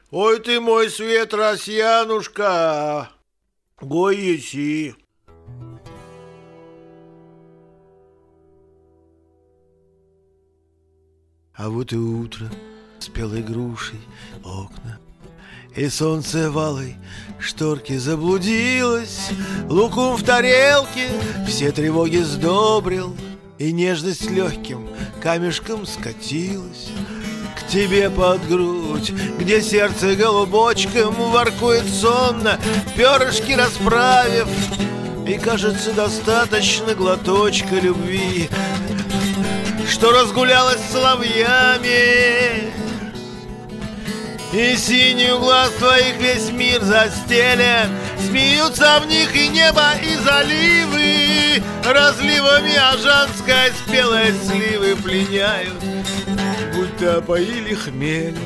Ой ты мой свет, Россиянушка, гой еси. А вот и утро, спелой грушей окна, и солнце в алой шторке заблудилось. Лукум в тарелке все тревоги сдобрил, и нежность легким камешком скатилась к тебе под грудь, где сердце голубочком воркует сонно, перышки расправив. И кажется, достаточно глоточка любви, что разгулялась с соловьями. И синюю глаз твоих весь мир застелен, смеются в них и небо, и заливы. Разливами ажанской спелой сливы пленяют, будто опоили хмель.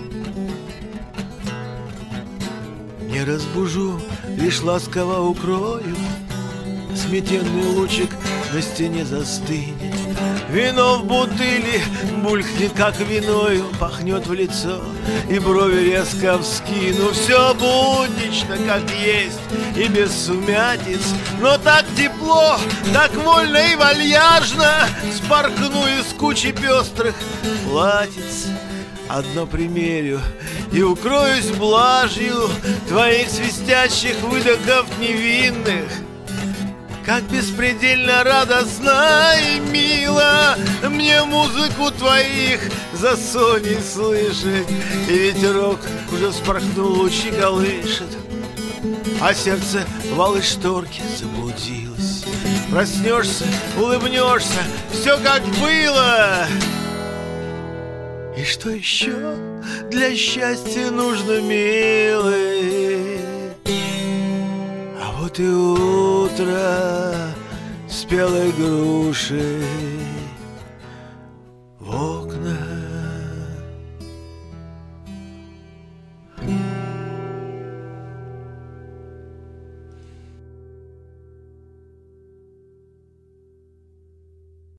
Не разбужу, лишь ласково укрою, сметенный лучик на стене застынет. Вино в бутыли булькнет, как виною, пахнет в лицо, и брови резко вскину. Все буднично, как есть, и без сумятиц, но так тепло, так вольно и вальяжно. Споркну из кучи пестрых платьиц одно примерю и укроюсь блажью твоих свистящих выдохов невинных. Как беспредельно радостно и мило мне музыку твоих засоней слышать. И ветерок уже вспорхнул, лучи колышет, а сердце в алой шторке заблудилось. Проснешься, улыбнешься, все как было. И что еще для счастья нужно, милый? А вот и утро спелой груши в окна.